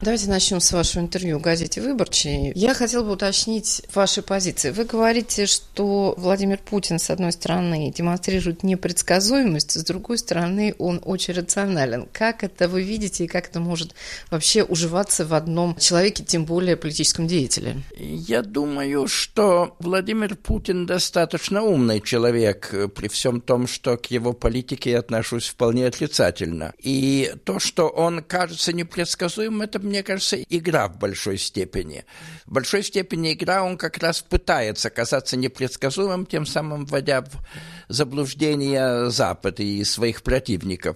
Давайте начнем с вашего интервью в газете «Выборчий». Я хотела бы уточнить ваши позиции. Вы говорите, что Владимир Путин, с одной стороны, демонстрирует непредсказуемость, с другой стороны, он очень рационален. Как это вы видите и как это может вообще уживаться в одном человеке, тем более политическом деятеле? Я думаю, что Владимир Путин достаточно умный человек, при всем том, что к его политике я отношусь вполне отрицательно. И то, что он кажется непредсказуемым, это, мне кажется, игра в большой степени. В большой степени игра, он как раз пытается казаться непредсказуемым, тем самым вводя в заблуждение Запад и своих противников,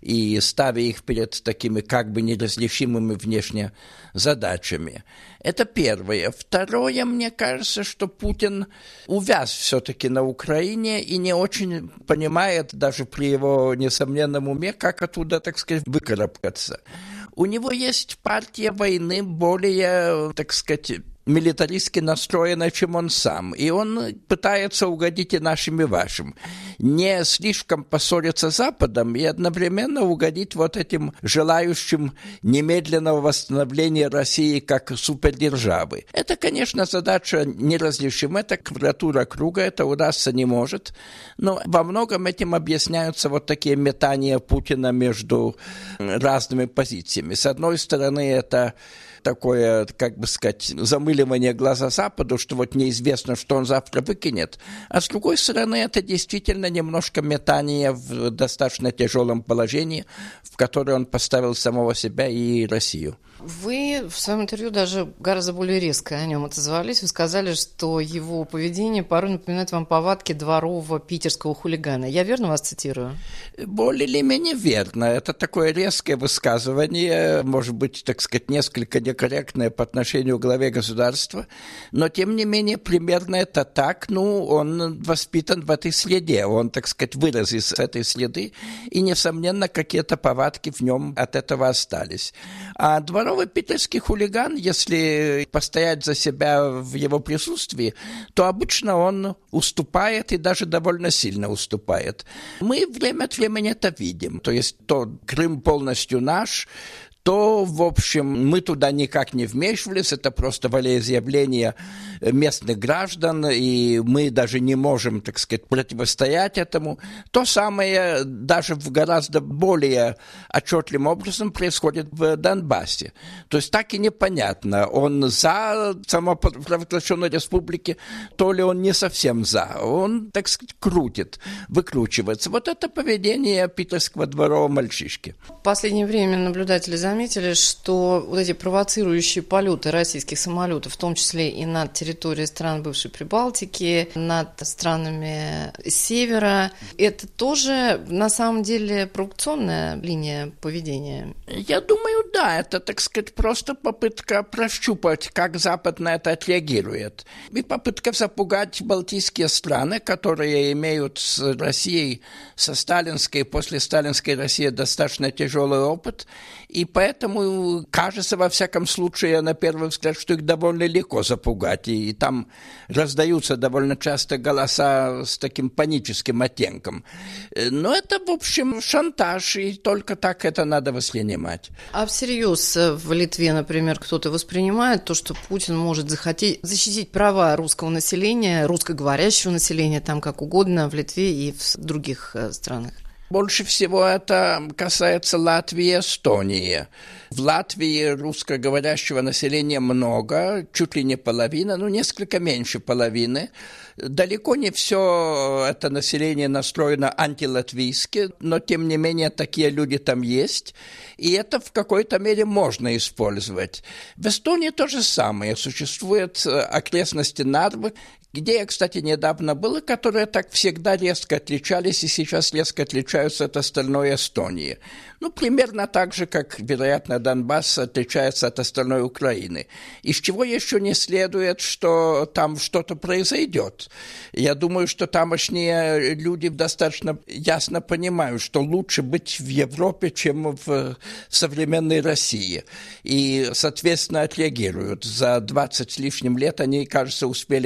и ставя их перед такими как бы неразрешимыми внешне задачами. Это первое. Второе, мне кажется, что Путин увяз все-таки на Украине и не очень понимает, даже при его несомненном уме, как оттуда, так сказать, выкарабкаться. У него есть партия войны более, так сказать, милитаристски настроена, чем он сам. И он пытается угодить и нашим, и вашим. Не слишком поссориться с Западом и одновременно угодить вот этим желающим немедленного восстановления России как супердержавы. Это, конечно, задача неразрешима, это квадратура круга, это удастся не может. Но во многом этим объясняются вот такие метания Путина между разными позициями. С одной стороны, это такое, как бы сказать, замыливание глаза Западу, что вот неизвестно, что он завтра выкинет. А с другой стороны, это действительно немножко метание в достаточно тяжелом положении, в которое он поставил самого себя и Россию. Вы в своем интервью даже гораздо более резко о нем отозвались. Вы сказали, что его поведение порой напоминает вам повадки дворового питерского хулигана. Я верно вас цитирую? Более или менее верно. Это такое резкое высказывание, может быть, так сказать, несколько некорректное по отношению к главе государства, но, тем не менее, примерно это так. Он воспитан в этой среде, он, так сказать, вырос из этой среды, и, несомненно, какие-то повадки в нем от этого остались. А дворовый питерский хулиган, если постоять за себя в его присутствии, то обычно он уступает и даже довольно сильно уступает. Мы время от времени это видим. То есть то Крым полностью наш, то, в общем, мы туда никак не вмешивались, это просто волеизъявление местных граждан, и мы даже не можем, так сказать, противостоять этому. То самое даже в гораздо более отчетливым образом происходит в Донбассе. То есть так и непонятно, он за самопровозглашенной республики, то ли он не совсем за. Он, так сказать, крутит, выкручивается. Вот это поведение питерского дворового мальчишки. В последнее время наблюдатели заметили, что вот эти провоцирующие полеты российских самолетов, в том числе и над территорией стран бывшей Прибалтики, над странами Севера, это тоже на самом деле провокационная линия поведения? Я думаю, да, это, так сказать, просто попытка прощупать, как Запад на это отреагирует. И попытка запугать балтийские страны, которые имеют с Россией, со сталинской и после сталинской России достаточно тяжелый опыт, и поэтому кажется, во всяком случае, на первый взгляд, что их довольно легко запугать, и там раздаются довольно часто голоса с таким паническим оттенком. Но это, в общем, шантаж, и только так это надо воспринимать. А всерьез в Литве, например, кто-то воспринимает то, что Путин может захотеть защитить права русского населения, русскоговорящего населения, там как угодно, в Литве и в других странах? Больше всего это касается Латвии и Эстонии. В Латвии русскоговорящего населения много, чуть ли не половина, несколько меньше половины. Далеко не все это население настроено антилатвийски, но тем не менее такие люди там есть, и это в какой-то мере можно использовать. В Эстонии то же самое. Существуют окрестности Нарвы, где я, кстати, недавно был, которые так всегда резко отличались и сейчас резко отличаются от остальной Эстонии. Примерно так же, как, вероятно, Донбасс отличается от остальной Украины. Из чего еще не следует, что там что-то произойдет. Я думаю, что тамошние люди достаточно ясно понимают, что лучше быть в Европе, чем в современной России. И, соответственно, отреагируют. За 20 с лишним лет они, кажется, успели это понять.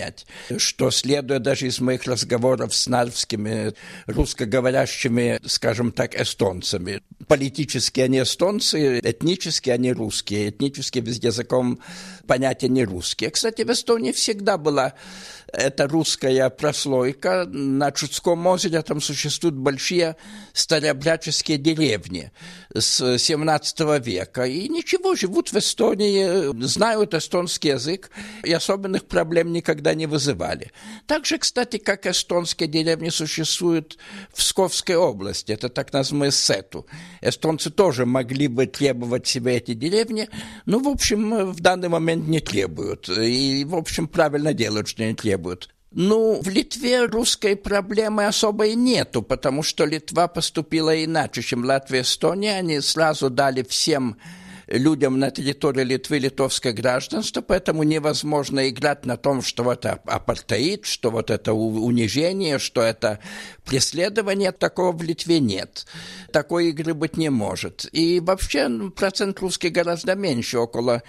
понять, что следует даже из моих разговоров с нарвскими русскоговорящими, скажем так, эстонцами. Политически они эстонцы, этнически они русские, этнически в языковом понятии не русские. Кстати, в Эстонии всегда была эта русская прослойка. На Чудском озере там существуют большие старообрядческие деревни с 17 века. И ничего, живут в Эстонии, знают эстонский язык и особенных проблем никогда не вызывали. Так же, кстати, как эстонские деревни существуют в Псковской области, это так называемый Сету. Эстонцы тоже могли бы требовать себе эти деревни, но, в общем, в данный момент не требуют. И, в общем, правильно делают, что не требуют. Ну, в Литве русской проблемы особой нету, потому что Литва поступила иначе, чем Латвия и Эстония. Они сразу дали всем людям на территории Литвы литовское гражданство, поэтому невозможно играть на том, что это апартеид, что вот это унижение, что это преследование. Такого в Литве нет. Такой игры быть не может. И вообще процент русских гораздо меньше, около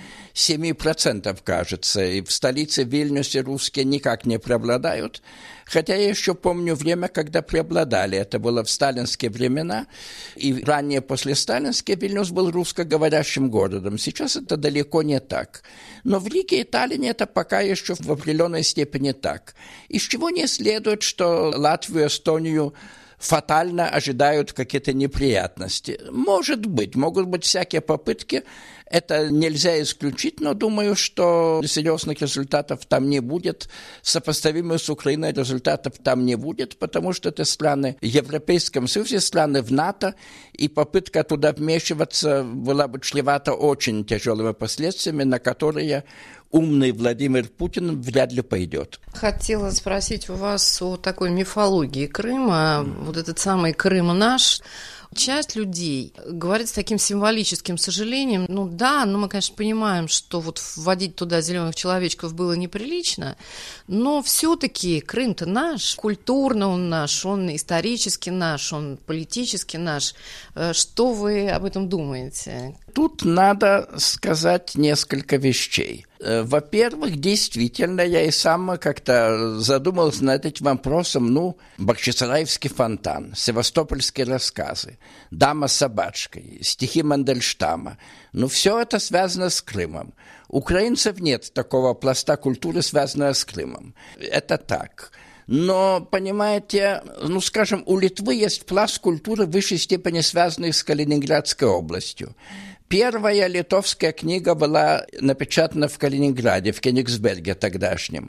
7%, кажется. И в столице Вильнюсе русские никак не преобладают. Хотя я еще помню время, когда преобладали. Это было в сталинские времена. И ранее после сталинских Вильнюс был русскоговорящим городом. Сейчас это далеко не так. Но в Риге и Таллине это пока еще в определенной степени так. Из чего не следует, что Латвию, Эстонию фатально ожидают какие-то неприятности. Может быть, могут быть всякие попытки. Это нельзя исключить, но думаю, что серьезных результатов там не будет. Сопоставимых с Украиной результатов там не будет, потому что это страны в Европейском Союзе, страны в НАТО, и попытка туда вмешиваться была бы чревата очень тяжелыми последствиями, на которые умный Владимир Путин вряд ли пойдет. Хотела спросить у вас о такой мифологии Крыма. Вот этот самый Крым наш. Часть людей говорит с таким символическим сожалением, ну да, но мы, конечно, понимаем, что вот вводить туда зеленых человечков было неприлично, но все-таки Крым-то наш, культурно он наш, он исторически наш, он политически наш. Что вы об этом думаете? Тут надо сказать несколько вещей. Во-первых, действительно, я и сам как-то задумался над этим вопросом, Бахчисараевский фонтан, севастопольские рассказы, «Дама с собачкой», стихи Мандельштама. Все это связано с Крымом. У украинцев нет такого пласта культуры, связанного с Крымом. Это так. Но, понимаете, скажем, у Литвы есть пласт культуры в высшей степени связанный с Калининградской областью. Первая литовская книга была напечатана в Калининграде, в Кенигсберге тогдашнем.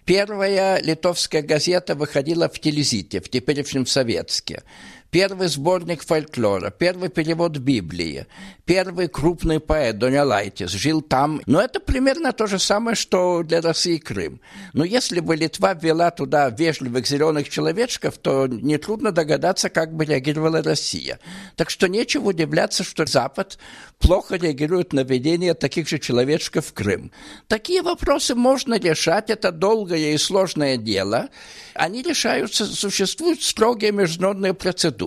Первая литовская газета выходила в Телезите, в теперешнем Советске. Первый сборник фольклора, первый перевод Библии, первый крупный поэт Донелайтис жил там. Но это примерно то же самое, что для России Крым. Но если бы Литва ввела туда вежливых зеленых человечков, то нетрудно догадаться, как бы реагировала Россия. Так что нечего удивляться, что Запад плохо реагирует на введение таких же человечков в Крым. Такие вопросы можно решать, это долгое и сложное дело. Они решаются, существуют строгие международные процедуры.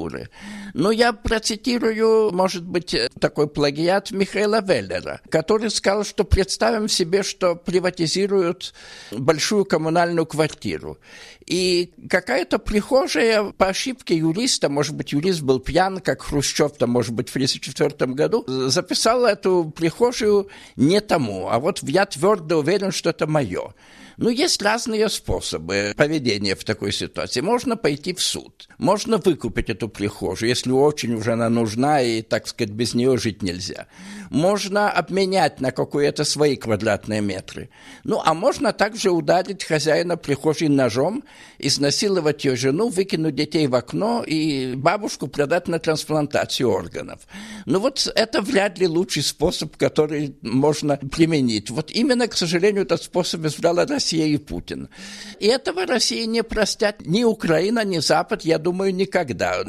Я процитирую, может быть, такой плагиат Михаила Веллера, который сказал, что представим себе, что приватизируют большую коммунальную квартиру. И какая-то прихожая по ошибке юриста, может быть, юрист был пьян, как Хрущев, может быть, в 1934 году, записал эту прихожую не тому, а вот я твердо уверен, что это мое. Есть разные способы поведения в такой ситуации. Можно пойти в суд, можно выкупить эту прихожую, если очень уже она нужна и, так сказать, без нее жить нельзя. Можно обменять на какие-то свои квадратные метры. А можно также ударить хозяина прихожей ножом, изнасиловать ее жену, выкинуть детей в окно и бабушку продать на трансплантацию органов. Это вряд ли лучший способ, который можно применить. Именно, к сожалению, этот способ избрала Россия и Путин. И этого России не простят ни Украина, ни Запад, я думаю, никогда.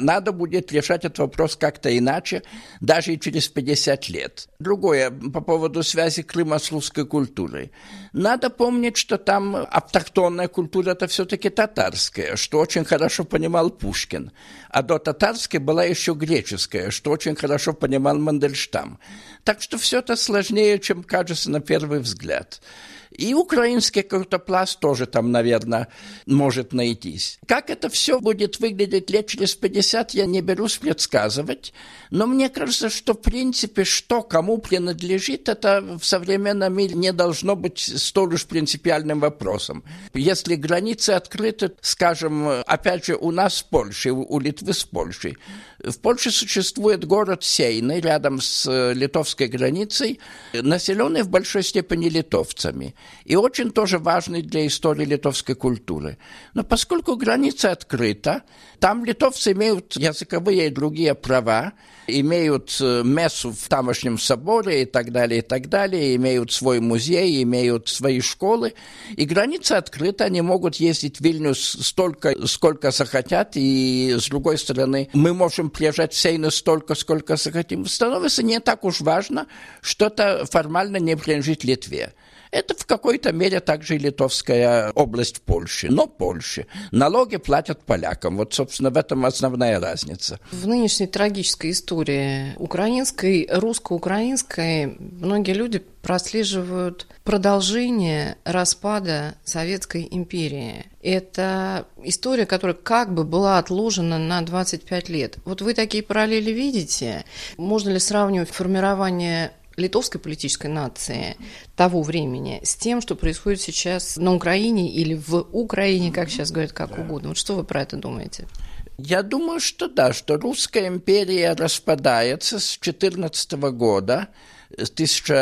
надо будет решать этот вопрос как-то иначе, даже и через 50 лет. Другое, по поводу связи Крыма с русской культурой. Надо помнить, что там автохтонная культура – это все-таки татарская, что очень хорошо понимал Пушкин. А до татарской была еще греческая, что очень хорошо понимал Мандельштам. Так что все это сложнее, чем кажется на первый взгляд. И украинский какой-то пласт тоже там, наверное, может найтись. Как это все будет выглядеть лет через 50, я не берусь предсказывать. Но мне кажется, что, в принципе, что кому принадлежит, это в современном мире не должно быть столь уж принципиальным вопросом. Если границы открыты, скажем, опять же, у нас с Польшей, у Литвы с Польшей. В Польше существует город Сейны, рядом с литовской границей, населенный в большой степени литовцами. И очень тоже важный для истории литовской культуры. Но поскольку граница открыта, там литовцы имеют языковые и другие права, имеют мессу в тамошнем соборе и так далее, имеют свой музей, имеют свои школы. И граница открыта, они могут ездить в Вильнюс столько, сколько захотят, и с другой стороны, мы можем приезжать в Сейну столько, сколько захотим. Становится не так уж важно, что это формально не принадлежит Литве. Это в какой-то мере также и литовская область в Польше, но Польше. Налоги платят полякам. Вот, собственно, в этом основная разница. В нынешней трагической истории украинской, русско-украинской, многие люди прослеживают продолжение распада Советской империи. Это история, которая как бы была отложена на 25 лет. Вот вы такие параллели видите? Можно ли сравнивать формирование литовской политической нации того времени с тем, что происходит сейчас на Украине или в Украине, как сейчас говорят, как угодно? Вот что вы про это думаете? Я думаю, что да, что русская империя распадается с 14 года, с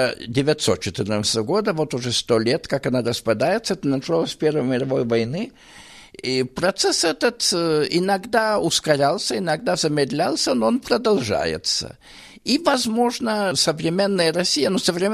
1914 года, вот уже 100 лет, как она распадается, это началось с Первой мировой войны. И процесс этот иногда ускорялся, иногда замедлялся, но он продолжается. И, возможно, современная Россия,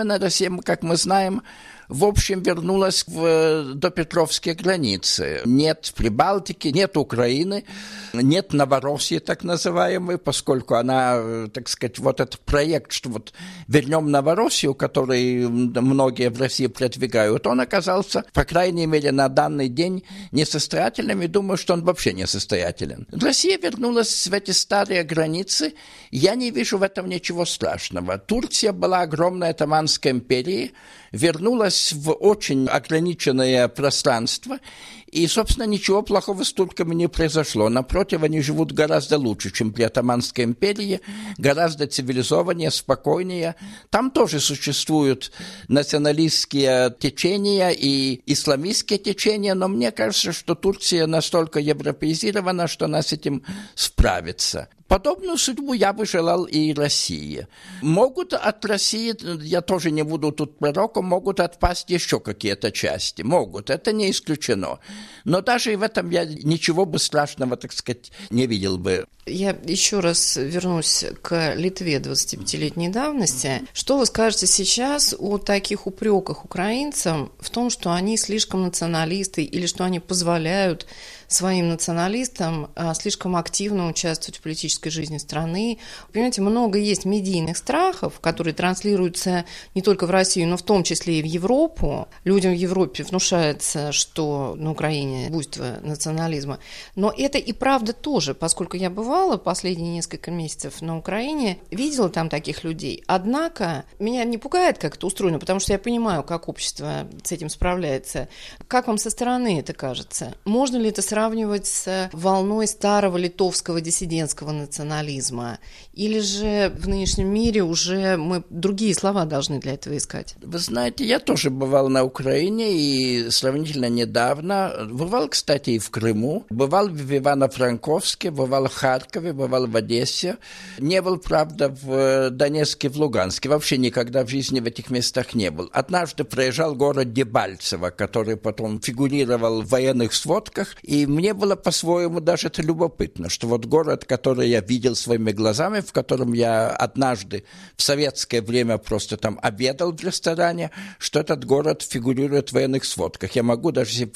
как мы знаем, в общем, вернулась в допетровские границы. Нет Прибалтики, нет Украины, нет Новороссии, так называемой, поскольку она, так сказать, вот этот проект, что вот вернем Новороссию, который многие в России продвигают, он оказался, по крайней мере, на данный день несостоятельным, и думаю, что он вообще несостоятелен. Россия вернулась в эти старые границы, я не вижу в этом ничего страшного. Турция была огромной Оттоманской империей, вернулась в очень ограниченное пространство, и, собственно, ничего плохого с турками не произошло. Напротив, они живут гораздо лучше, чем при Оттоманской империи, гораздо цивилизованнее, спокойнее. Там тоже существуют националистские течения и исламистские течения, но мне кажется, что Турция настолько европеизирована, что она с этим справится. Подобную судьбу я бы желал и России. Могут от России, я тоже не буду тут пророком, могут отпасть еще какие-то части. Могут, это не исключено. Но даже и в этом я ничего бы страшного, так сказать, не видел бы. Я еще раз вернусь к Литве 25-летней давности. Что вы скажете сейчас о таких упреках украинцам в том, что они слишком националисты или что они позволяют своим националистам слишком активно участвовать в политической жизни страны? Понимаете, много есть медийных страхов, которые транслируются не только в Россию, но в том числе и в Европу. Людям в Европе внушается, что на Украине буйство национализма. Но это и правда тоже, поскольку я бывала последние несколько месяцев на Украине, видела там таких людей. Однако меня не пугает, как это устроено, потому что я понимаю, как общество с этим справляется. Как вам со стороны это кажется? Можно ли это сравнивать с волной старого литовского диссидентского национализма? Или же в нынешнем мире уже мы другие слова должны для этого искать? Вы знаете, я тоже бывал на Украине и сравнительно недавно. Бывал, кстати, и в Крыму. Бывал в Ивано-Франковске, бывал в Харькове, бывал в Одессе. Не был, правда, в Донецке, в Луганске. Вообще никогда в жизни в этих местах не был. Однажды проезжал город Дебальцево, который потом фигурировал в военных сводках. И мне было по-своему даже это любопытно, что вот город, который я видел своими глазами, в котором я однажды в советское время просто там обедал в ресторане, что этот город фигурирует в военных сводках. Я могу даже себе представить,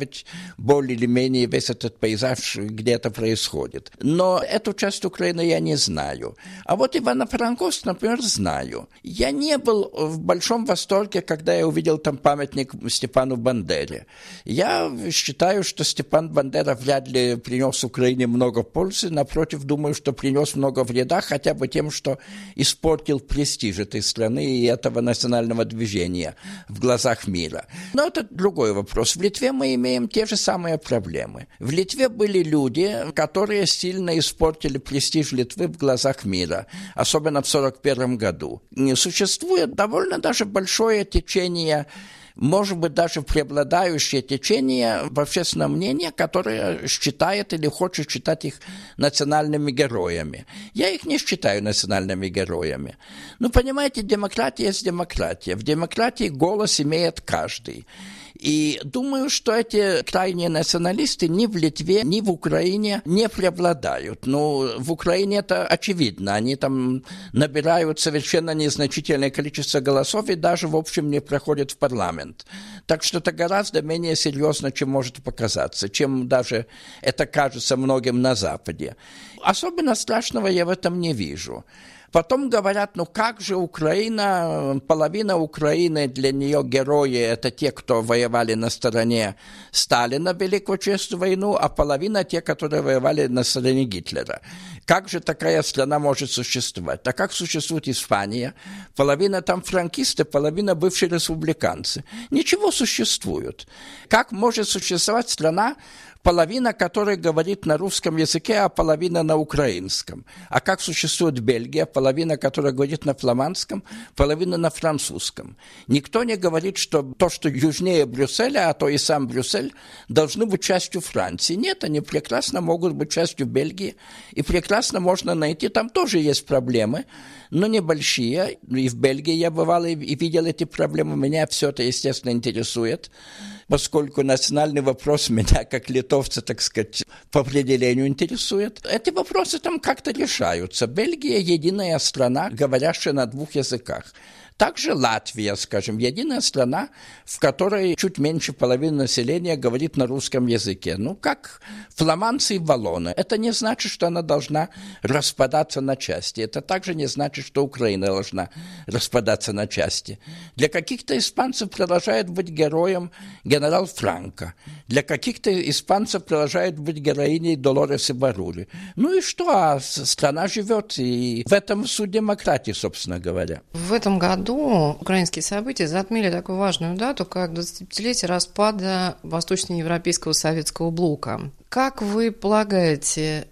представить более или менее весь этот пейзаж, где это происходит. Но эту часть Украины я не знаю. А вот Ивано-Франковск, например, знаю. Я не был в большом восторге, когда я увидел там памятник Степану Бандере. Я считаю, что Степан Бандера вряд ли принес Украине много пользы. Напротив, думаю, что принес много вреда, хотя бы тем, что испортил престиж этой страны и этого национального движения в глазах мира. Но это другой вопрос. В Литве мы имеем те же самые проблемы. В Литве были люди, которые сильно испортили престиж Литвы в глазах мира, особенно в 1941 году. Существует довольно даже большое течение, может быть, даже преобладающее течение в общественном мнении, которое считает или хочет считать их национальными героями. Я их не считаю национальными героями. Ну, понимаете, демократия есть демократия. В демократии голос имеет каждый. И думаю, что эти крайние националисты ни в Литве, ни в Украине не преобладают. Ну, в Украине это очевидно. Они там набирают совершенно незначительное количество голосов и даже, в общем, не проходят в парламент. Так что это гораздо менее серьезно, чем может показаться, чем даже это кажется многим на Западе. Особенно страшного я в этом не вижу. Потом говорят, ну как же Украина, половина Украины, для нее герои, это те, кто воевали на стороне Сталина в Великую Отечественную войну, а половина те, которые воевали на стороне Гитлера. Как же такая страна может существовать? А как существует Испания? Половина там франкисты, половина бывшие республиканцы. Ничего существует. Как может существовать страна, половина, которая говорит на русском языке, а половина на украинском? А как существует Бельгия, половина, которая говорит на фламандском, половина на французском? Никто не говорит, что то, что южнее Брюсселя, а то и сам Брюссель, должны быть частью Франции. Нет, они прекрасно могут быть частью Бельгии, и прекрасно можно найти, там тоже есть проблемы, но небольшие. И в Бельгии я бывал и видел эти проблемы, меня все это, естественно, интересует, поскольку национальный вопрос меня, как литовца, так сказать, по определению интересует. Эти вопросы там как-то решаются. Бельгия – единая страна, говорящая на двух языках. Также Латвия, скажем, единая страна, в которой чуть меньше половины населения говорит на русском языке. Ну, как фламандцы и валлоны. Это не значит, что она должна распадаться на части. Это также не значит, что Украина должна распадаться на части. Для каких-то испанцев продолжает быть героем генерал Франко. Для каких-то испанцев продолжает быть героиней Долорес Барули. Ну и что? А страна живет, и в этом суть демократии, собственно говоря. В этом году украинские события затмили такую важную дату, как 25-летие распада Восточноевропейского советского блока. Как вы полагаете,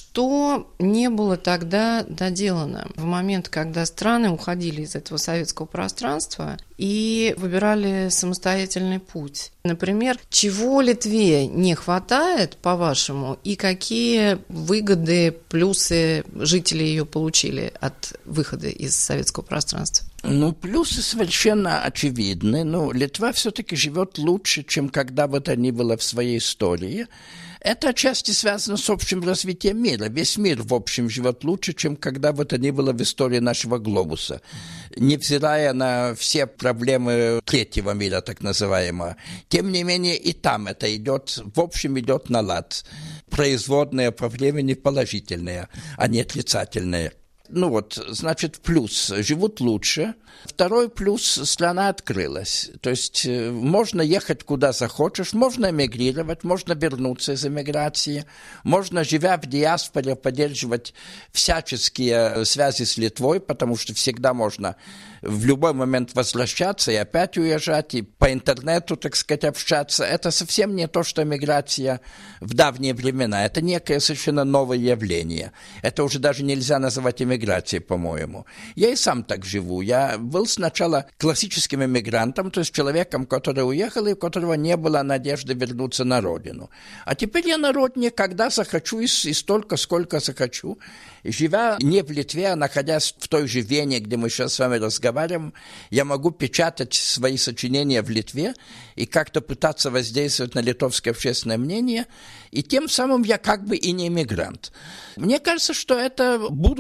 что не было тогда доделано в момент, когда страны уходили из этого советского пространства и выбирали самостоятельный путь? Например, чего Литве не хватает, по-вашему, и какие выгоды, плюсы жители ее получили от выхода из советского пространства? Ну, плюсы совершенно очевидны. Ну, Литва все-таки живет лучше, чем когда бы то ни было в своей истории. Это отчасти связано с общим развитием мира. Весь мир, в общем, живет лучше, чем когда бы то ни было в истории нашего глобуса. Невзирая на все проблемы третьего мира, так называемого. Тем не менее, и там это идет, в общем, идет на лад. Производные по времени положительные, а не отрицательные. Ну вот, значит, плюс – живут лучше. Второй плюс – страна открылась. То есть можно ехать куда захочешь, можно эмигрировать, можно вернуться из эмиграции, можно, живя в диаспоре, поддерживать всяческие связи с Литвой, потому что всегда можно в любой момент возвращаться и опять уезжать, и по интернету, так сказать, общаться. Это совсем не то, что эмиграция в давние времена. Это некое совершенно новое явление. Это уже даже нельзя называть эмиграцией, по-моему. Я и сам так живу. Я был сначала классическим эмигрантом, то есть человеком, который уехал и у которого не было надежды вернуться на родину. А теперь я на родине, когда захочу и столько, сколько захочу. Живя не в Литве, а находясь в той же Вене, где мы сейчас с вами разговариваем, я могу печатать свои сочинения в Литве и как-то пытаться воздействовать на литовское общественное мнение, и тем самым я как бы и не эмигрант. Мне кажется, что это будущее с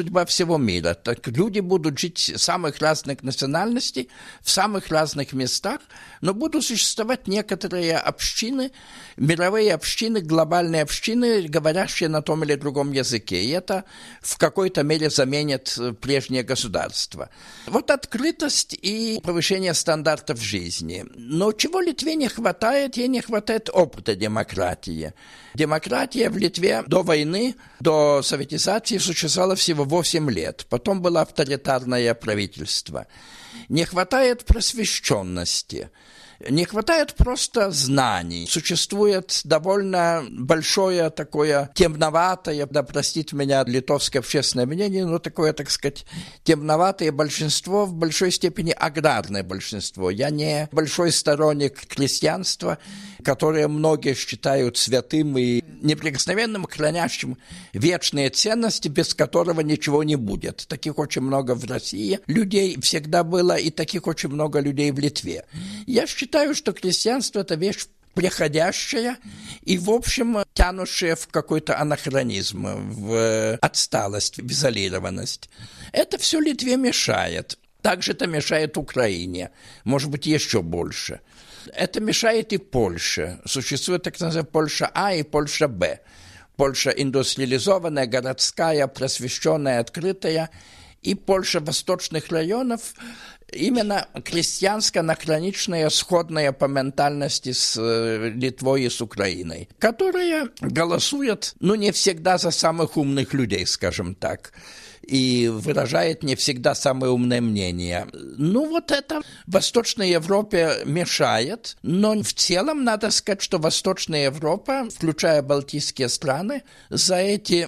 судьба всего мира. Так люди будут жить самых разных национальностей, в самых разных местах, но будут существовать некоторые общины, мировые общины, глобальные общины, говорящие на том или другом языке. И это в какой-то мере заменит прежнее государство. Вот открытость и повышение стандартов жизни. Но чего Литве не хватает? Ей не хватает опыта демократии. Демократия в Литве до войны, до советизации существовала всего 8 лет. Потом было авторитарное правительство. Не хватает просвещенности. Не хватает просто знаний. Существует довольно большое такое темноватое, да простит меня литовское общественное мнение, но такое, так сказать, темноватое большинство, в большой степени аграрное большинство. Я не большой сторонник крестьянства, которое многие считают святым и неприкосновенным, хранящим вечные ценности, без которого ничего не будет. Таких очень много в России людей всегда было, и таких очень много людей в Литве. Я считаю, что крестьянство – это вещь приходящая и, в общем, тянущая в какой-то анахронизм, в отсталость, в изолированность. Это все Литве мешает. Также это мешает Украине, может быть, еще больше. Это мешает и Польше. Существует так называемая Польша А и Польша Б. Польша индустриализованная, городская, просвещенная, открытая. И Польша восточных районов именно крестьянско-анахроничная, сходная по ментальности с Литвой и с Украиной, которая голосует, не всегда за самых умных людей, скажем так, и выражает не всегда самое умное мнение. Вот это Восточной Европе мешает, но в целом надо сказать, что Восточная Европа, включая Балтийские страны, за эти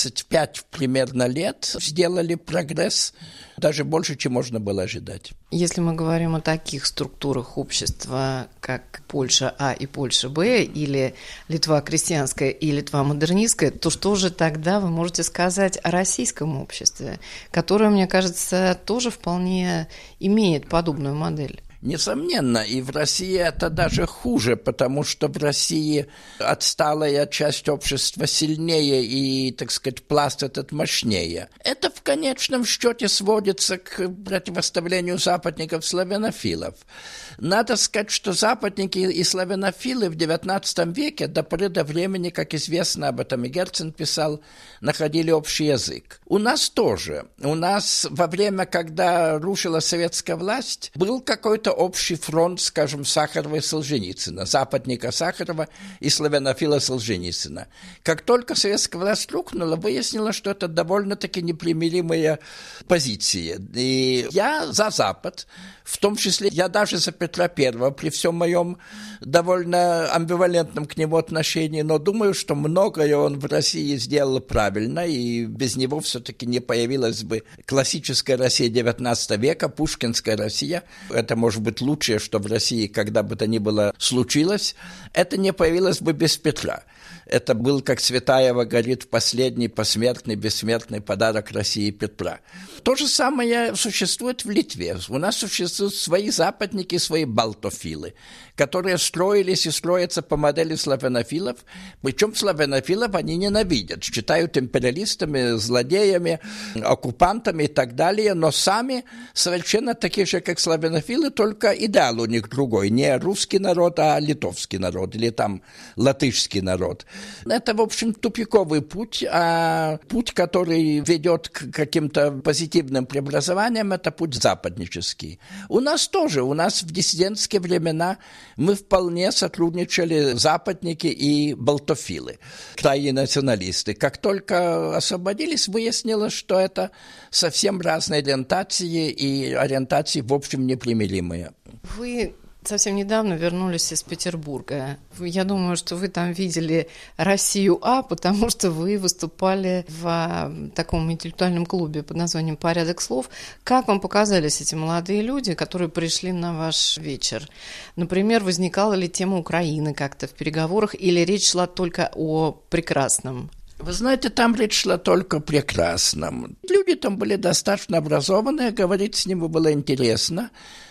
25 примерно лет сделали прогресс даже больше, чем можно было ожидать. Если мы говорим о таких структурах общества, как Польша А и Польша Б, или Литва крестьянская и Литва модернистская, то что же тогда вы можете сказать о российском обществе, которое, мне кажется, тоже вполне имеет подобную модель? Несомненно, и в России это даже хуже, потому что в России отсталая часть общества сильнее и, так сказать, пласт этот мощнее. Это в конечном счете сводится к противоставлению западников-славянофилов. Надо сказать, что западники и славянофилы в XIX веке до поры до времени, как известно, об этом и Герцен писал, находили общий язык. У нас тоже. У нас во время, когда рушилась советская власть, был какой-то общий фронт, скажем, Сахарова и Солженицына, западника Сахарова и славянофила Солженицына. Как только советская власть рухнула, выяснилось, что это довольно-таки непримиримые позиции. И я за Запад, в том числе я даже за Петра I, при всем моем довольно амбивалентном к нему отношении, но думаю, что многое он в России сделал правильно, и без него все-таки не появилась бы классическая Россия XIX века, пушкинская Россия. Это может быть лучшее, что в России когда бы то ни было случилось. Это не появилось бы без Петра. Это был, как Цветаева говорит, последний посмертный, бессмертный подарок России Петра. То же самое существует в Литве. У нас существуют свои западники, свои балтофилы, которые строились и строятся по модели славянофилов. Причем славянофилов они ненавидят, считают империалистами, злодеями, оккупантами и так далее, но сами совершенно такие же, как славянофилы, только идеал у них другой. Не русский народ, а литовский народ или там латышский народ. Это, в общем, тупиковый путь, а путь, который ведет к каким-то позитивным преобразованиям, это путь западнический. У нас тоже, у нас в диссидентские времена мы вполне сотрудничали западники и балтофилы, крайние националисты. Как только освободились, выяснилось, что это совсем разные ориентации и ориентации, в общем, непримиримые. Вы совсем недавно вернулись из Петербурга. Я думаю, что вы там видели Россию А, потому что вы выступали в таком интеллектуальном клубе под названием «Порядок слов». Как вам показались эти молодые люди, которые пришли на ваш вечер? Например, возникала ли тема Украины как-то в переговорах, или речь шла только о прекрасном? Вы знаете, там речь шла только о прекрасном. Люди там были достаточно образованные, говорить с ними было интересно.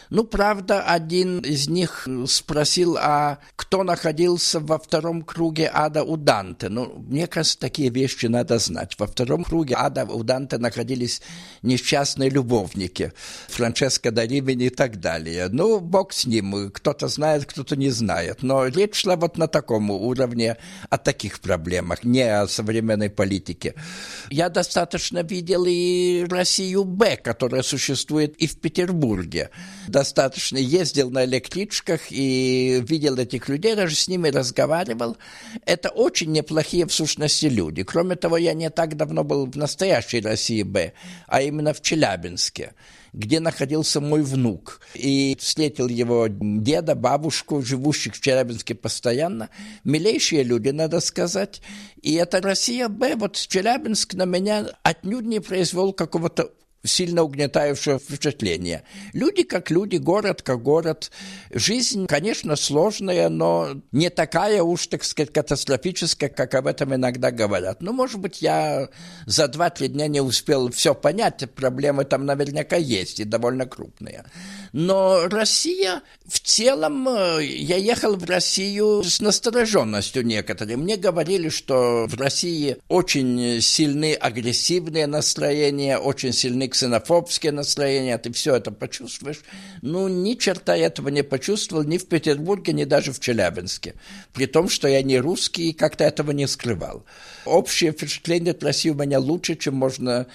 Ну, правда, один из них спросил, а кто находился во втором круге ада у Данте. Ну, мне кажется, такие вещи надо знать. Во втором круге ада у Данте находились несчастные любовники, Франческо да Римини и так далее. Ну, бог с ним, кто-то знает, кто-то не знает. Но речь шла вот на таком уровне о таких проблемах, не о современной политике. Я достаточно видел и Россию Б, которая существует и в Петербурге. Достаточно ездил на электричках и видел этих людей, даже с ними разговаривал. Это очень неплохие в сущности люди. Кроме того, я не так давно был в настоящей России Б, а именно в Челябинске, где находился мой внук. И встретил его деда, бабушку, живущих в Челябинске постоянно. Милейшие люди, надо сказать. И эта Россия Б, вот Челябинск на меня отнюдь не произвел какого-то сильно угнетающее впечатление. Люди как люди, город как город. Жизнь, конечно, сложная, но не такая уж, так сказать, катастрофическая, как об этом иногда говорят. Ну, может быть, я за 2-3 дня не успел все понять, проблемы там наверняка есть и довольно крупные. Но Россия, в целом, я ехал в Россию с настороженностью некоторые. Мне говорили, что в России очень сильны агрессивные настроения, очень сильны ксенофобские настроения, ты все это почувствуешь. Ну, ни черта я этого не почувствовал ни в Петербурге, ни даже в Челябинске. При том, что я не русский и как-то этого не скрывал. Общее впечатление от России у меня лучше, чем можно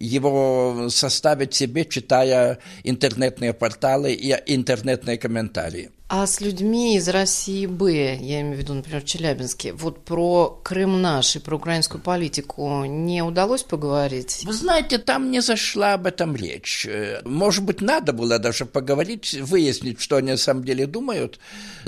его составить себе, читая интернетные порталы и интернетные комментарии. А с людьми из России Б, я имею в виду, например, в Челябинске, вот про Крым наш и про украинскую политику не удалось поговорить? Вы знаете, там не зашла об этом речь. Может быть, надо было даже поговорить, выяснить, что они на самом деле думают,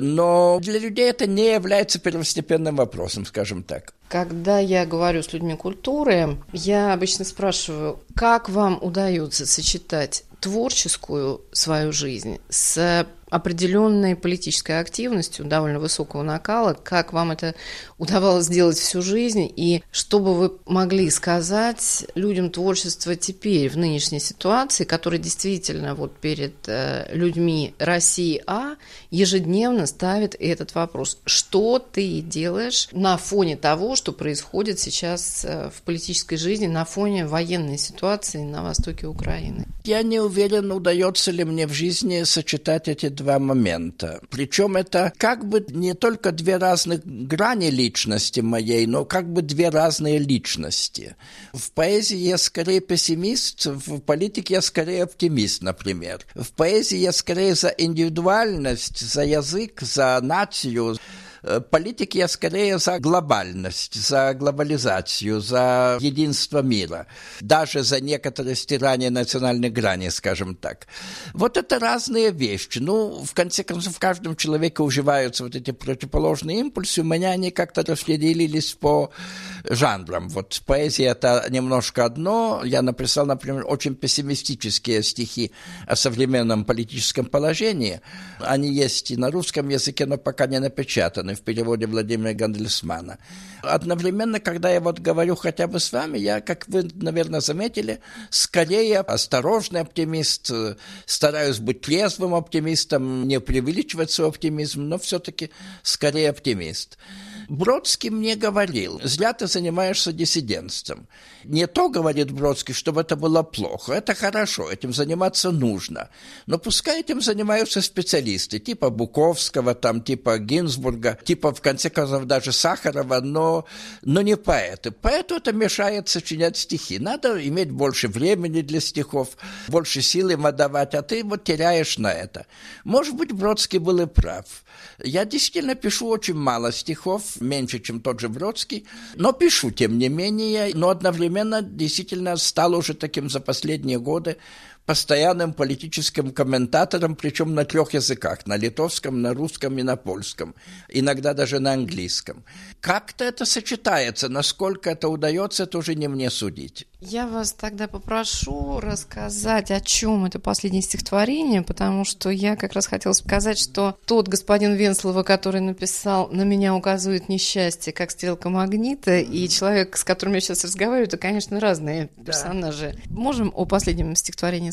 но для людей это не является первостепенным вопросом, скажем так. Когда я говорю с людьми культуры, я обычно спрашиваю, как вам удается сочетать творческую свою жизнь с определенной политической активностью довольно высокого накала, как вам это удавалось сделать всю жизнь, и что бы вы могли сказать людям творчества теперь, в нынешней ситуации, которые действительно вот перед людьми России А ежедневно ставят этот вопрос. Что ты делаешь на фоне того, что происходит сейчас в политической жизни, на фоне военной ситуации на востоке Украины? Я не уверен, удается ли мне в жизни сочетать эти два момента. Причем это как бы не только две разных грани личности моей, но как бы две разные личности. В поэзии я скорее пессимист, в политике я скорее оптимист, например. В поэзии я скорее за индивидуальность, за язык, за нацию. В политике я скорее за глобальность, за глобализацию, за единство мира, даже за некоторое стирание национальных граней, скажем так. Вот это разные вещи. Ну, в конце концов, в каждом человеке уживаются вот эти противоположные импульсы. У меня они как-то распределились по жанрам. Вот поэзия – это немножко одно. Я написал, например, очень пессимистические стихи о современном политическом положении. Они есть и на русском языке, но пока не напечатаны в переводе Владимира Гандельсмана. Одновременно, когда я вот говорю хотя бы с вами, я, как вы, наверное, заметили, скорее осторожный оптимист, стараюсь быть трезвым оптимистом, не преувеличивать свой оптимизм, но все-таки скорее оптимист. Бродский мне говорил, зря ты занимаешься диссидентством. Не то, говорит Бродский, чтобы это было плохо, это хорошо, этим заниматься нужно. Но пускай этим занимаются специалисты, типа Буковского, там, типа Гинзбурга, типа, в конце концов, даже Сахарова, но не поэты. Поэту это мешает сочинять стихи. Надо иметь больше времени для стихов, больше сил им отдавать, а ты вот теряешь на это. Может быть, Бродский был и прав. Я действительно пишу очень мало стихов, меньше, чем тот же Бродский, но пишу, тем не менее, но одновременно действительно стал уже таким за последние годы постоянным политическим комментатором, причем на 3 языках, на литовском, на русском и на польском, иногда даже на английском. Как-то это сочетается, насколько это удается, это уже не мне судить. Я вас тогда попрошу рассказать, о чем это последнее стихотворение, потому что я как раз хотела сказать, что тот господин Венслова, который написал «На меня указывает несчастье, как стрелка магнита», и человек, с которым я сейчас разговариваю, это, конечно, разные персонажи. Можем о последнем стихотворении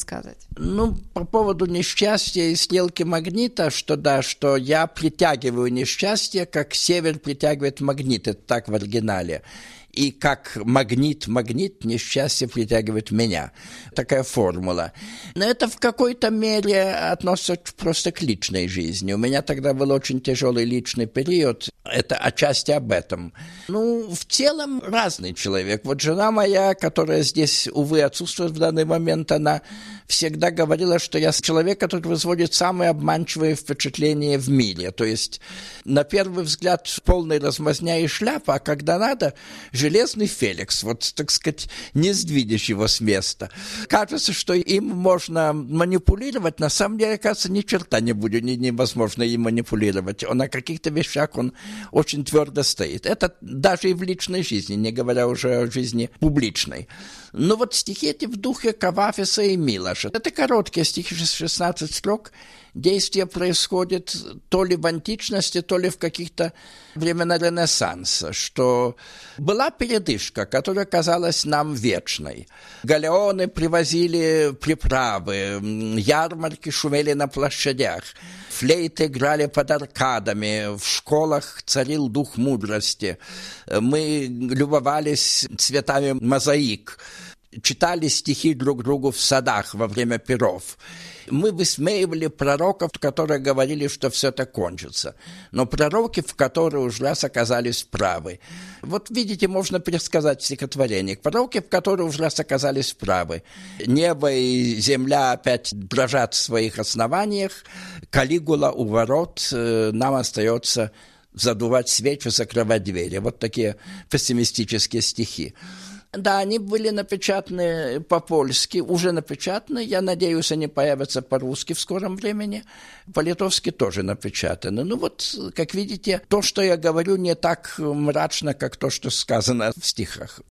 сказать? Ну, по поводу несчастья и стрелки магнита, что я притягиваю несчастье, как север притягивает магнит, это так в оригинале. И как магнит, несчастье притягивает меня. Такая формула. Но это в какой-то мере относится просто к личной жизни. У меня тогда был очень тяжелый личный период. Это отчасти об этом. Ну, в целом, разный человек. Вот жена моя, которая здесь, увы, отсутствует в данный момент, она всегда говорила, что я человек, который производит самые обманчивые впечатления в мире. То есть, на первый взгляд, полная размазня и шляпа, а когда надо, железный Феликс, вот, так сказать, не сдвинешь его с места. Кажется, что им можно манипулировать, на самом деле, кажется, ни черта невозможно им манипулировать. На каких-то вещах он очень твердо стоит. Это даже и в личной жизни, не говоря уже о жизни публичной. Но вот стихи эти в духе Кавафиса и Милоша. Это короткие стихи, 16 строк. Действие происходит то ли в античности, то ли в каких-то времена Ренессанса, что была передышка, которая казалась нам вечной. Галеоны привозили приправы, ярмарки шумели на площадях, флейты играли под аркадами, в школах царил дух мудрости. Мы любовались цветами мозаик, читали стихи друг другу в садах во время пиров. Мы высмеивали пророков, которые говорили, что все это кончится. Но пророки, в которые уже раз оказались правы. Вот видите, можно пересказать стихотворение. Пророки, в которые уже раз оказались правы. Небо и земля опять дрожат в своих основаниях. Калигула у ворот. Нам остается задувать свечи, закрывать двери. Вот такие пессимистические стихи. Да, они были напечатаны по-польски, уже напечатаны. Я надеюсь, они появятся по-русски в скором времени. По-литовски тоже напечатаны. Ну вот, как видите, то, что я говорю, не так мрачно, как то, что сказано в стихах.